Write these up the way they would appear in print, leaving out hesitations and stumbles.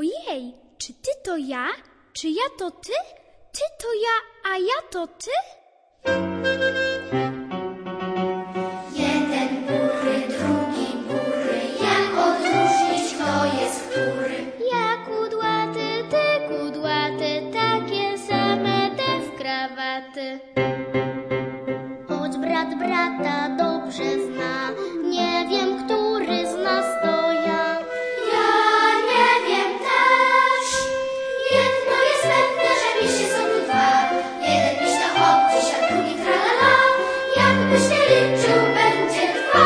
Ojej, czy ty to ja? Czy ja to ty? Ty to ja, a ja to ty? Jeden bury, drugi bury, jak odróżnić, kto jest który? Ja kudłaty, ty kudłaty, takie same te w krawaty. Choć brat brata dobrze zna, nie wiem, który z nas to ja. Ja nie wiem też. Jedno jest pewne, że misie są tu dwa. Jeden miś to hop, dziś, a drugi tralala. Jakbyś nie liczył, będzie dwa.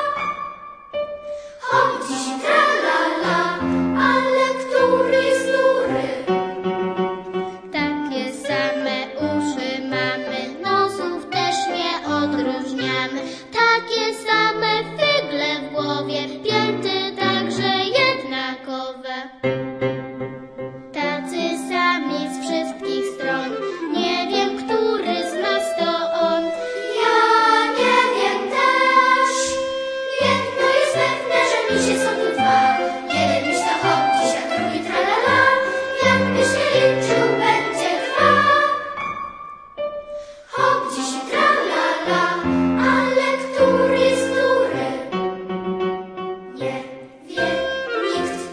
Hop, dziś i tralala, ale który jest który? Takie same uszy mamy, nosów też nie odróżniamy. Takie same figle w głowie, pięty także jednakowe. Tacy sami z wszystkich stron, nie wiem, który z nas to on. Ja nie wiem też. Jedno jest pewne, że misie są tu dwa. Jeden miś to hop, dziś, a drugi tralala. Jakbyś nie liczył, będzie dwa. Hop, dziś i tralala, ale który jest który? Nie wie nikt.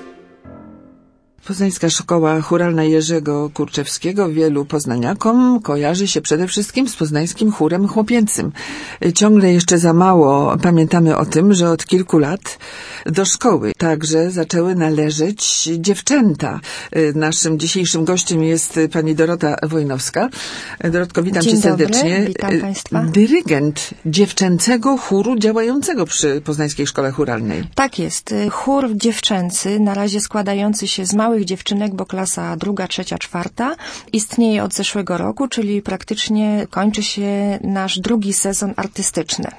Poznańska Szkoła Chóralna Jerzego Kurczewskiego wielu poznaniakom kojarzy się przede wszystkim z poznańskim chórem chłopięcym. Ciągle jeszcze za mało pamiętamy o tym, że od kilku lat do szkoły także zaczęły należeć dziewczęta. Naszym dzisiejszym gościem jest pani Dorota Wojnowska. Dorotko, witam cię serdecznie. Dobry, witam państwa. Dyrygent dziewczęcego chóru działającego przy Poznańskiej Szkole Chóralnej. Tak jest. Chór dziewczęcy, na razie składający się z małych dziewczynek, bo klasa 2., 3., 4. istnieje od zeszłego roku, czyli praktycznie kończy się nasz drugi sezon artystyczny.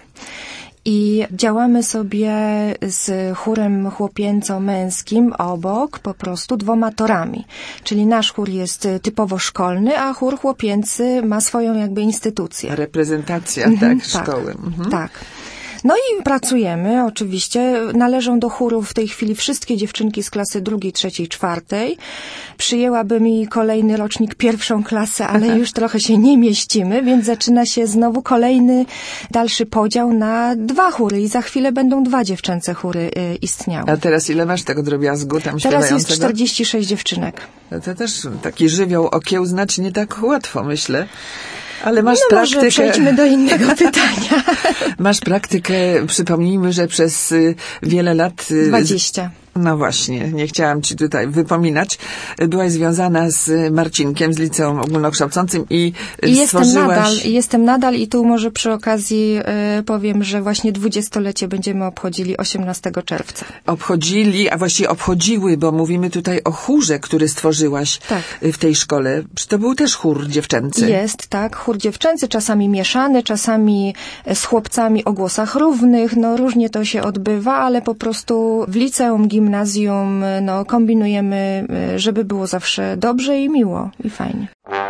I działamy sobie z chórem chłopięco-męskim obok po prostu 2 torami. Czyli nasz chór jest typowo szkolny, a chór chłopięcy ma swoją jakby instytucję. Reprezentacja, szkoły. Tak. No i pracujemy, oczywiście. Należą do chóru w tej chwili wszystkie dziewczynki z klasy 2., 3., 4. Przyjęłaby mi kolejny rocznik 1. klasę, ale już trochę się nie mieścimy, więc zaczyna się znowu kolejny, dalszy podział na 2 chóry i za chwilę będą 2 dziewczęce chóry istniały. A teraz ile masz tego drobiazgu tam śpiewającego? Teraz jest 46 dziewczynek. To też taki żywioł okiełznać nie tak łatwo, myślę. Ale masz praktykę. Może przejdźmy do innego pytania. Masz praktykę, przypomnijmy, że przez wiele lat... 20. No właśnie, nie chciałam ci tutaj wypominać. Byłaś związana z Marcinkiem, z liceum ogólnokształcącym i stworzyłaś... Jestem nadal i tu może przy okazji powiem, że właśnie 20-lecie będziemy obchodzili 18 czerwca. Obchodzili, a właściwie obchodziły, bo mówimy tutaj o chórze, który stworzyłaś w tej szkole. Czy to był też chór dziewczęcy? Jest, tak. Chór dziewczęcy, czasami mieszany, czasami z chłopcami o głosach równych. No różnie to się odbywa, ale po prostu w liceum, gimnazjum, no kombinujemy, żeby było zawsze dobrze i miło i fajnie.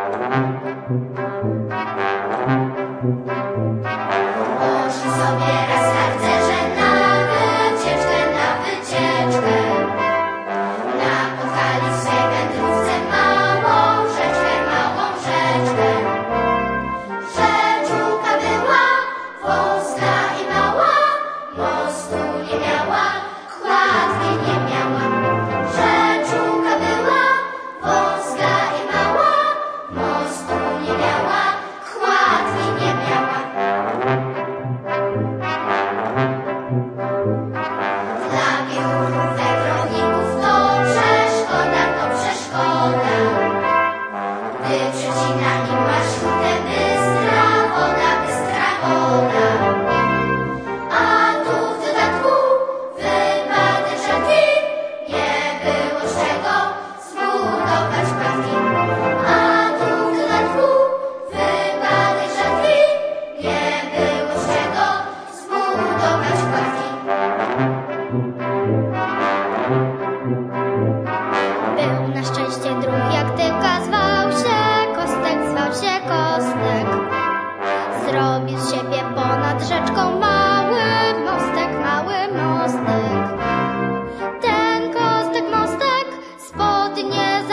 Poszli sobie raz harcerze na wycieczkę. Napotkali w swej wędrówce małą rzeczkę. Rzeczulka była wąska i mała, mostu nie miała, kładki nie miała. Rzeczulka była wąska i mała,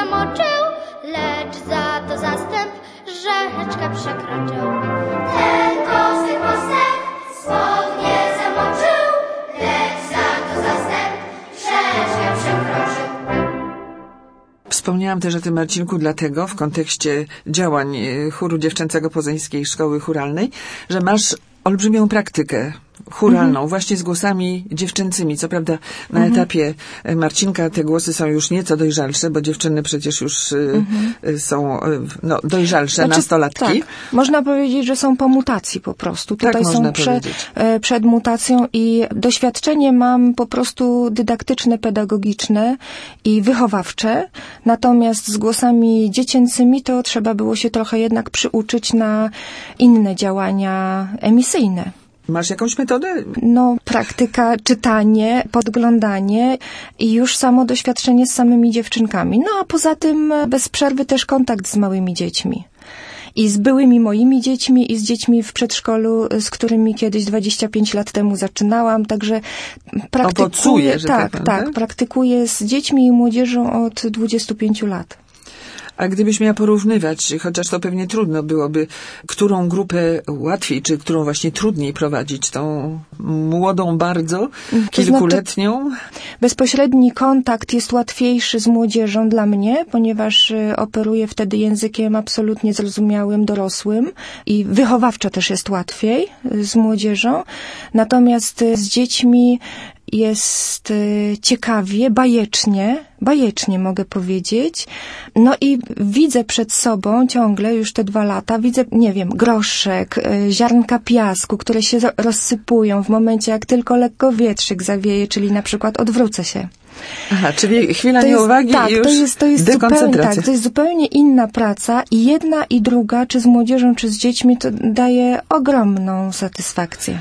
zamoczył, lecz za to zastęp rzeczkę przekroczył. Ten kozy postęp spodnie zamoczył, lecz za to zastęp rzeczkę przekroczył. Wspomniałam też o tym, Marcinku, dlatego w kontekście działań chóru dziewczęcego Poznańskiej Szkoły Chóralnej, że masz olbrzymią praktykę chóralną, właśnie z głosami dziewczęcymi. Co prawda na etapie Marcinka te głosy są już nieco dojrzalsze, bo dziewczyny przecież już są dojrzalsze, nastolatki. Tak. Można powiedzieć, że są po mutacji po prostu. Tak Tutaj można są powiedzieć. przed mutacją i doświadczenie mam po prostu dydaktyczne, pedagogiczne i wychowawcze. Natomiast z głosami dziecięcymi to trzeba było się trochę jednak przyuczyć na inne działania emisyjne. Masz jakąś metodę? Praktyka, czytanie, podglądanie i już samo doświadczenie z samymi dziewczynkami. A poza tym bez przerwy też kontakt z małymi dziećmi. I z byłymi moimi dziećmi, i z dziećmi w przedszkolu, z którymi kiedyś 25 lat temu zaczynałam. Także praktykuję, praktykuję z dziećmi i młodzieżą od 25 lat. A gdybyś miała porównywać, chociaż to pewnie trudno byłoby, którą grupę łatwiej, czy którą właśnie trudniej prowadzić, tą młodą bardzo, kilkuletnią? Bezpośredni kontakt jest łatwiejszy z młodzieżą dla mnie, ponieważ operuję wtedy językiem absolutnie zrozumiałym, dorosłym i wychowawczo też jest łatwiej z młodzieżą. Natomiast z dziećmi jest ciekawie, bajecznie mogę powiedzieć. I widzę przed sobą ciągle, już te 2 lata, widzę, groszek, ziarnka piasku, które się rozsypują w momencie, jak tylko lekko wietrzyk zawieje, czyli na przykład odwrócę się. Aha, czyli chwila nieuwagi i już dekoncentracja. To jest zupełnie inna praca i jedna i druga, czy z młodzieżą, czy z dziećmi, to daje ogromną satysfakcję.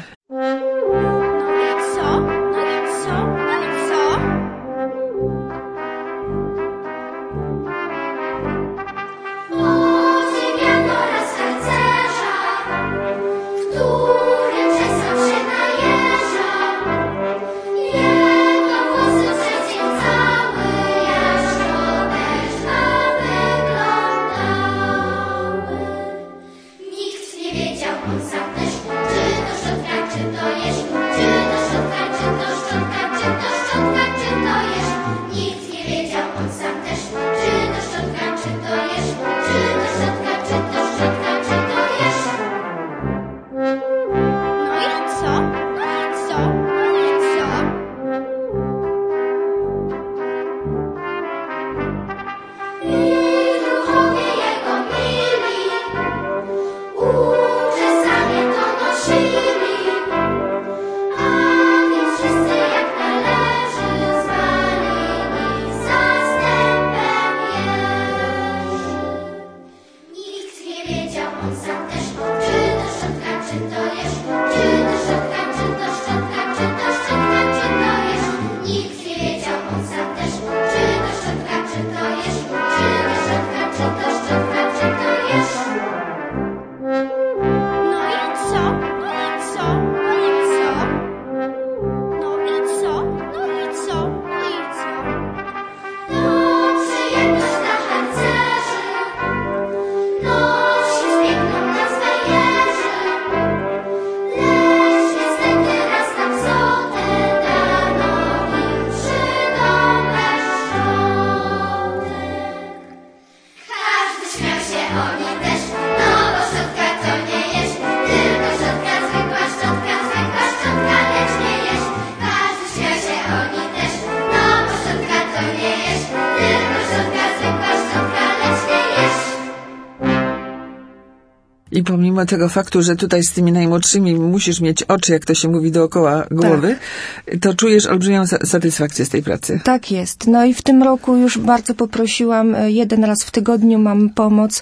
I pomimo tego faktu, że tutaj z tymi najmłodszymi musisz mieć oczy, jak to się mówi, dookoła głowy, to czujesz olbrzymią satysfakcję z tej pracy. Tak jest. I w tym roku już bardzo poprosiłam, 1 raz w tygodniu mam pomoc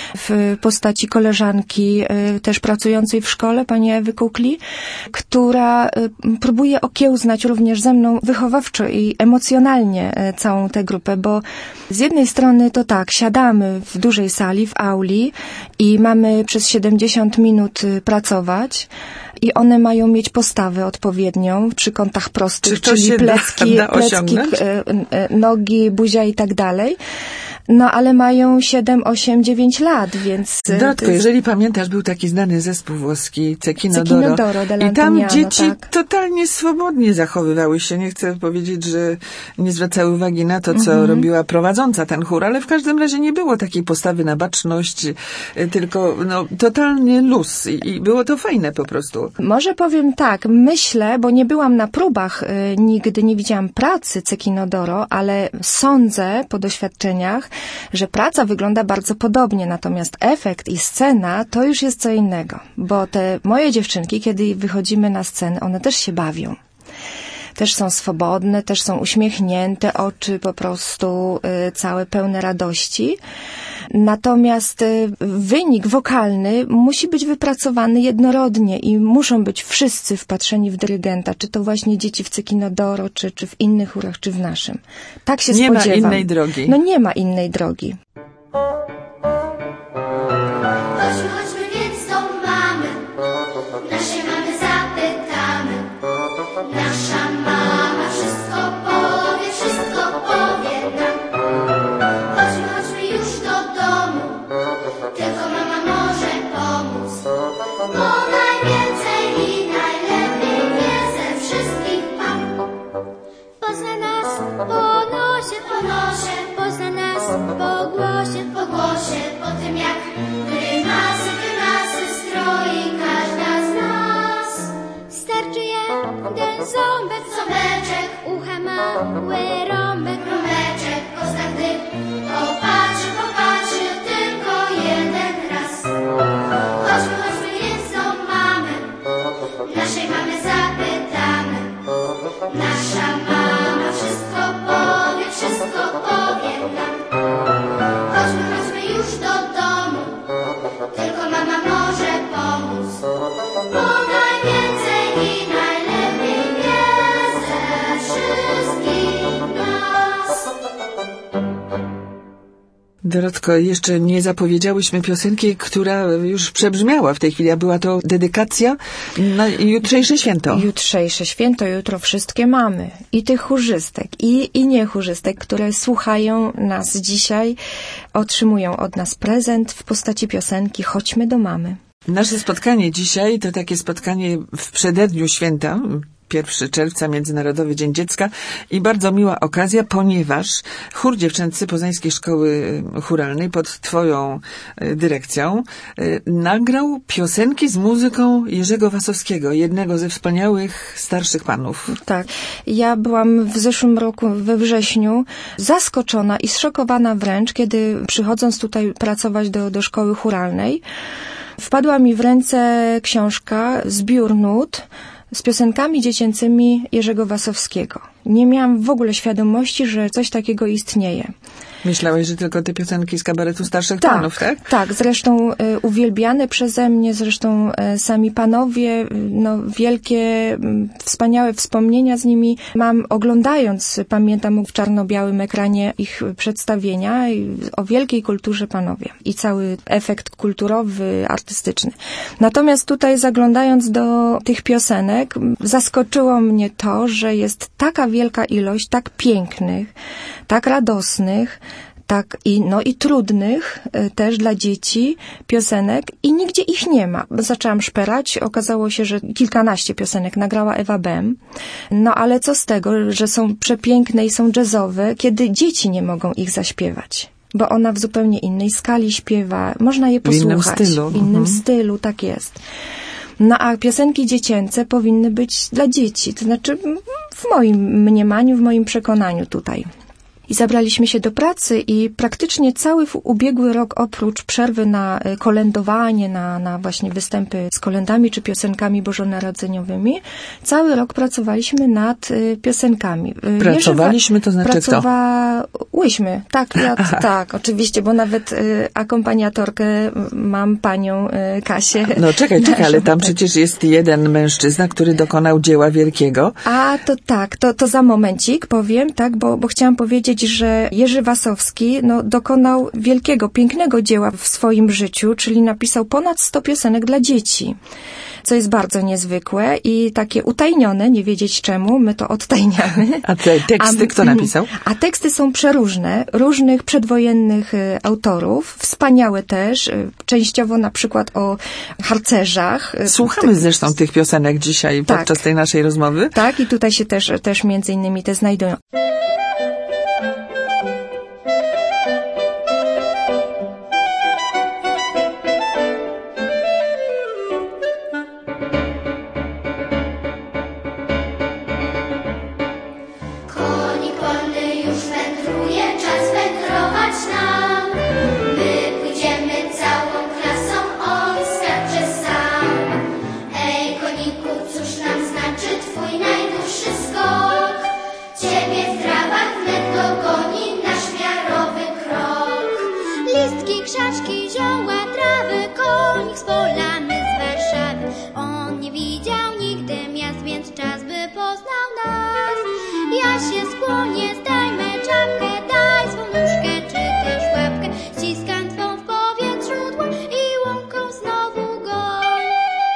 w postaci koleżanki, też pracującej w szkole, pani Ewy Kukli, która próbuje okiełznać również ze mną wychowawczo i emocjonalnie całą tę grupę, bo z jednej strony to tak, siadamy w dużej sali, w auli i mamy przez 70 minut pracować i one mają mieć postawę odpowiednią przy kątach prostych, czyli plecki, nogi, buzia i tak dalej. No, ale mają 7, 8, 9 lat, więc... Dorotko, jeżeli pamiętasz, był taki znany zespół włoski, Cecchino Doro i tam dzieci totalnie swobodnie zachowywały się. Nie chcę powiedzieć, że nie zwracały uwagi na to, co robiła prowadząca ten chór, ale w każdym razie nie było takiej postawy na baczność, tylko totalnie luz i było to fajne po prostu. Może powiem tak, myślę, bo nie byłam na próbach, nigdy nie widziałam pracy Cecchino Doro, ale sądzę po doświadczeniach, że praca wygląda bardzo podobnie, natomiast efekt i scena to już jest co innego, bo te moje dziewczynki, kiedy wychodzimy na scenę, one też się bawią. Też są swobodne, też są uśmiechnięte, oczy po prostu całe pełne radości. Natomiast wynik wokalny musi być wypracowany jednorodnie i muszą być wszyscy wpatrzeni w dyrygenta, czy to właśnie dzieci w Cecchino Doro, czy w innych chórach, czy w naszym. Tak się spodziewam. Nie ma innej drogi. No nie ma innej drogi. Chodźmy więc do mamy, naszej mamy zapytamy. Nasza mama wszystko powie nam. Chodźmy już do domu, tylko mama może pomóc. Bo najwięcej i najlepiej wie ze wszystkich mam. Pozna nas po nosie, pozna nas po głosie, Po tym jak grymasy stroi każda z nas. starczy jeden ząbeczek, ucha mały rąbeczek, Pozna gdy popatrzy tylko jeden raz. Chodźmy więc do mamy, naszej mamy zapytamy. Nasza mama wszystko powie nam. Chodźmy już do domu, tylko mama może pomóc. Bo najwięcej i najlepiej wie ze wszystkich nas. Dorotko, jeszcze nie zapowiedziałyśmy piosenki, która już przebrzmiała w tej chwili, a była to dedykacja na jutrzejsze święto. Jutrzejsze święto, jutro wszystkie mamy. I tych chórzystek, i niechórzystek, które słuchają nas dzisiaj, otrzymują od nas prezent w postaci piosenki Chodźmy do mamy. Nasze spotkanie dzisiaj to takie spotkanie w przededniu święta, 1 czerwca, Międzynarodowy Dzień Dziecka i bardzo miła okazja, ponieważ chór dziewczęcy Poznańskiej Szkoły Chóralnej pod twoją dyrekcją nagrał piosenki z muzyką Jerzego Wasowskiego, jednego ze wspaniałych starszych panów. Tak. Ja byłam w zeszłym roku we wrześniu zaskoczona i zszokowana wręcz, kiedy przychodząc tutaj pracować do szkoły chóralnej, wpadła mi w ręce książka, zbiór nut z piosenkami dziecięcymi Jerzego Wasowskiego. Nie miałam w ogóle świadomości, że coś takiego istnieje. Myślałeś, że tylko te piosenki z kabaretu starszych panów, tak? Tak, zresztą uwielbiane przeze mnie, zresztą sami panowie, wielkie, wspaniałe wspomnienia z nimi mam oglądając, pamiętam w czarno-białym ekranie ich przedstawienia o wielkiej kulturze panowie i cały efekt kulturowy, artystyczny. Natomiast tutaj zaglądając do tych piosenek, zaskoczyło mnie to, że jest taka wielka ilość tak pięknych, tak radosnych, tak i trudnych też dla dzieci piosenek i nigdzie ich nie ma. Zaczęłam szperać, okazało się, że kilkanaście piosenek nagrała Ewa Bem. No ale co z tego, że są przepiękne i są jazzowe, kiedy dzieci nie mogą ich zaśpiewać. Bo ona w zupełnie innej skali śpiewa, można je posłuchać. W innym stylu, tak jest. No a piosenki dziecięce powinny być dla dzieci, to znaczy w moim mniemaniu, w moim przekonaniu tutaj. I zabraliśmy się do pracy i praktycznie cały ubiegły rok, oprócz przerwy na kolędowanie, na właśnie występy z kolędami czy piosenkami bożonarodzeniowymi, cały rok pracowaliśmy nad piosenkami. Pracowaliśmy, to znaczy Pracowałyśmy, tak, tak, oczywiście, bo nawet akompaniatorkę mam panią Kasię. No czekaj, ale tam przecież jest jeden mężczyzna, który dokonał dzieła wielkiego. A, to tak, to za momencik powiem, tak, bo chciałam powiedzieć, że Jerzy Wasowski dokonał wielkiego, pięknego dzieła w swoim życiu, czyli napisał ponad 100 piosenek dla dzieci. co jest bardzo niezwykłe i takie utajnione, nie wiedzieć czemu, my to odtajniamy. A te teksty kto napisał? A teksty są przeróżne, różnych przedwojennych autorów, wspaniałe też, częściowo na przykład o harcerzach. Słuchamy zresztą tych piosenek dzisiaj podczas tej naszej rozmowy. Tak, i tutaj się też między innymi te znajdują. Krzaczki, zioła, trawy, konik z pola, my z Warszawy. On nie widział nigdy miast, więc czas by poznał nas. Ja się skłonię, zdajmy czapkę, daj swą nóżkę czy też łapkę. Ściskam twą w powietrzu dłoń i łąką znowu goń.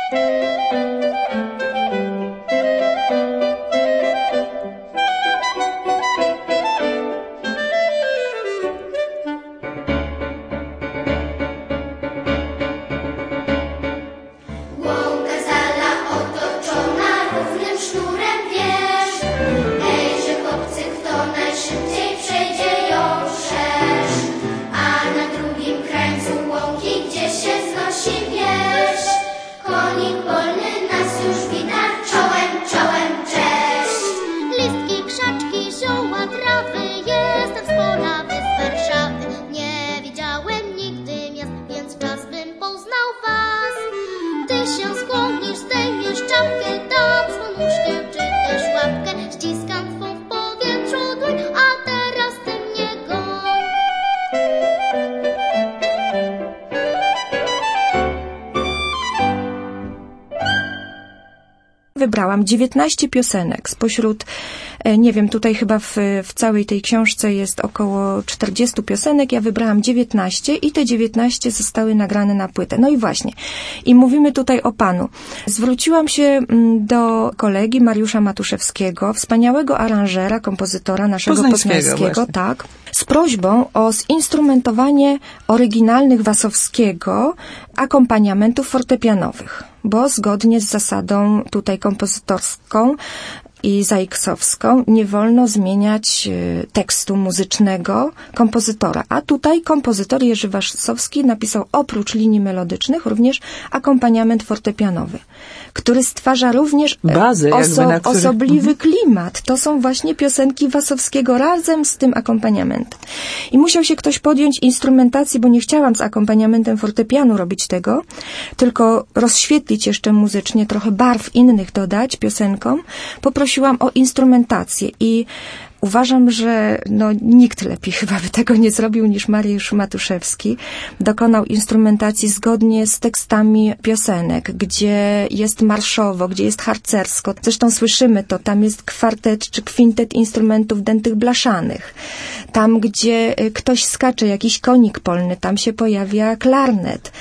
Wybrałam 19 piosenek spośród, nie wiem, tutaj chyba w całej tej książce jest około 40 piosenek, ja wybrałam 19 i te 19 zostały nagrane na płytę. No i właśnie, i mówimy tutaj o panu. Zwróciłam się do kolegi Mariusza Matuszewskiego, wspaniałego aranżera, kompozytora naszego poznańskiego, tak, z prośbą o zinstrumentowanie oryginalnych Wasowskiego akompaniamentów fortepianowych, bo zgodnie z zasadą tutaj kompozytorską i zaiksowską nie wolno zmieniać tekstu muzycznego kompozytora. A tutaj kompozytor Jerzy Wasowski napisał oprócz linii melodycznych również akompaniament fortepianowy, który stwarza również bazę, osobliwy klimat. To są właśnie piosenki Wasowskiego razem z tym akompaniamentem. I musiał się ktoś podjąć instrumentacji, bo nie chciałam z akompaniamentem fortepianu robić tego, tylko rozświetlić jeszcze muzycznie, trochę barw innych dodać piosenkom. Poprosiłam o instrumentację i uważam, że nikt lepiej chyba by tego nie zrobił niż Mariusz Matuszewski. Dokonał instrumentacji zgodnie z tekstami piosenek, gdzie jest marszowo, gdzie jest harcersko. Zresztą słyszymy to, tam jest kwartet czy kwintet instrumentów dętych blaszanych. Tam, gdzie ktoś skacze, jakiś konik polny, tam się pojawia klarnet.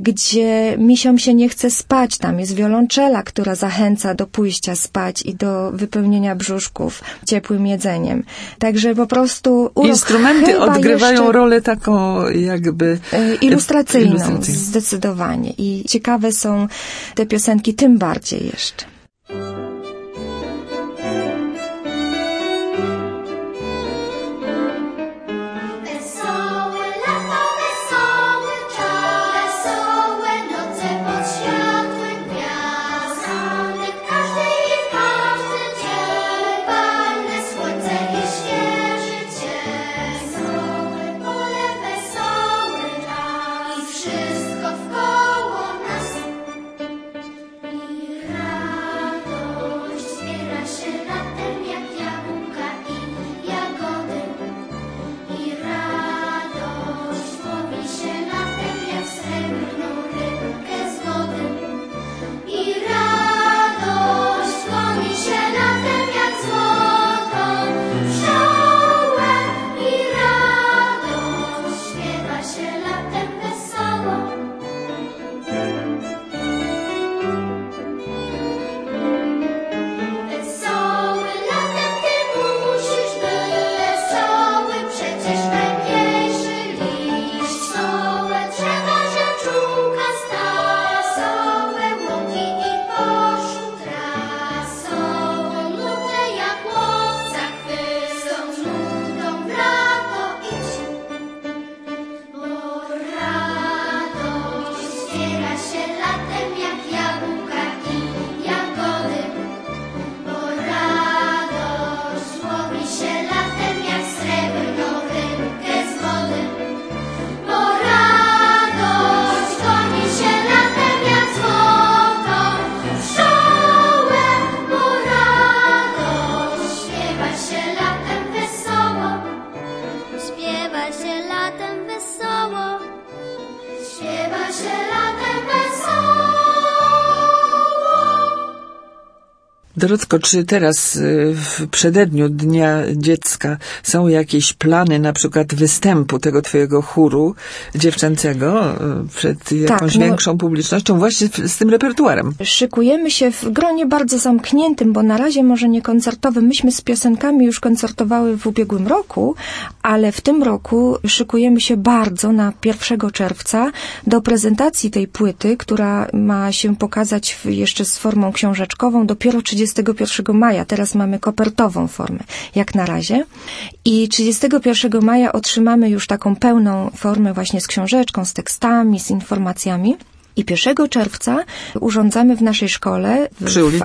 Gdzie misiom się nie chce spać, tam jest wiolonczela, która zachęca do pójścia spać i do wypełnienia brzuszków ciepłym jedzeniem. Także po prostu instrumenty odgrywają rolę taką jakby ilustracyjną, zdecydowanie. I ciekawe są te piosenki tym bardziej jeszcze. Wszystko wkoło nas i Dorotko, czy teraz w przededniu Dnia Dziecka są jakieś plany, na przykład występu tego twojego chóru dziewczęcego przed jakąś większą publicznością właśnie z tym repertuarem? Szykujemy się w gronie bardzo zamkniętym, bo na razie może nie koncertowym. Myśmy z piosenkami już koncertowały w ubiegłym roku, ale w tym roku szykujemy się bardzo na 1 czerwca do prezentacji tej płyty, która ma się pokazać jeszcze z formą książeczkową dopiero 31 maja. Teraz mamy kopertową formę, jak na razie. I 31 maja otrzymamy już taką pełną formę właśnie z książeczką, z tekstami, z informacjami. I 1 czerwca urządzamy w naszej szkole przy ulicy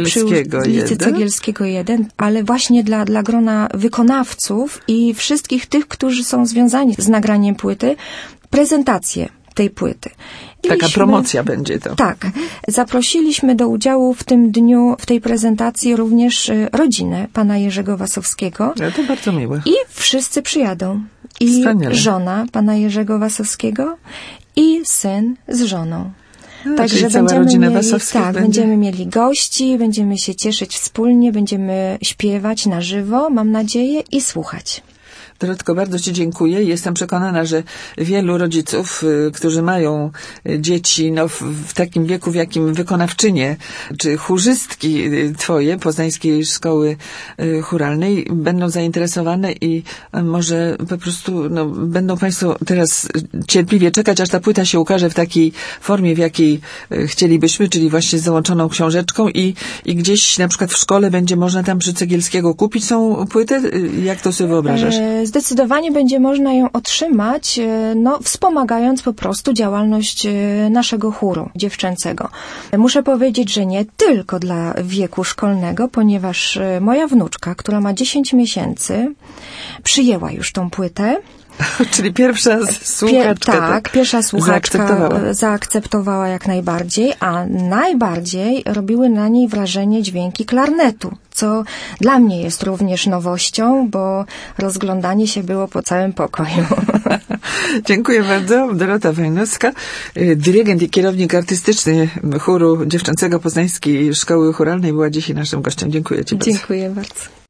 Cegielskiego 1, ale właśnie dla grona wykonawców i wszystkich tych, którzy są związani z nagraniem płyty, prezentację tej płyty. Taka promocja będzie to. Tak. Zaprosiliśmy do udziału w tym dniu, w tej prezentacji również rodzinę pana Jerzego Wasowskiego. To bardzo miłe. I wszyscy przyjadą. I Wspaniale. Żona pana Jerzego Wasowskiego i syn z żoną. Także będziemy mieli gości, będziemy się cieszyć wspólnie, będziemy śpiewać na żywo, mam nadzieję, i słuchać. Dorotko, bardzo ci dziękuję. Jestem przekonana, że wielu rodziców, którzy mają dzieci w takim wieku, w jakim wykonawczynie czy chórzystki twoje, Poznańskiej Szkoły Chóralnej, będą zainteresowane i może po prostu będą państwo teraz cierpliwie czekać, aż ta płyta się ukaże w takiej formie, w jakiej chcielibyśmy, czyli właśnie z załączoną książeczką i gdzieś na przykład w szkole będzie można tam przy Cegielskiego kupić tą płytę? Jak to sobie wyobrażasz? Zdecydowanie będzie można ją otrzymać, wspomagając po prostu działalność naszego chóru dziewczęcego. Muszę powiedzieć, że nie tylko dla wieku szkolnego, ponieważ moja wnuczka, która ma 10 miesięcy, przyjęła już tą płytę. Czyli pierwsza słuchaczka. Tak, pierwsza słuchaczka zaakceptowała jak najbardziej, a najbardziej robiły na niej wrażenie dźwięki klarnetu, co dla mnie jest również nowością, bo rozglądanie się było po całym pokoju. Dziękuję bardzo. Dorota Wojnowska, dyrygent i kierownik artystyczny chóru dziewczęcego Poznańskiej Szkoły Chóralnej, była dzisiaj naszym gościem. Dziękuję ci bardzo. Dziękuję bardzo.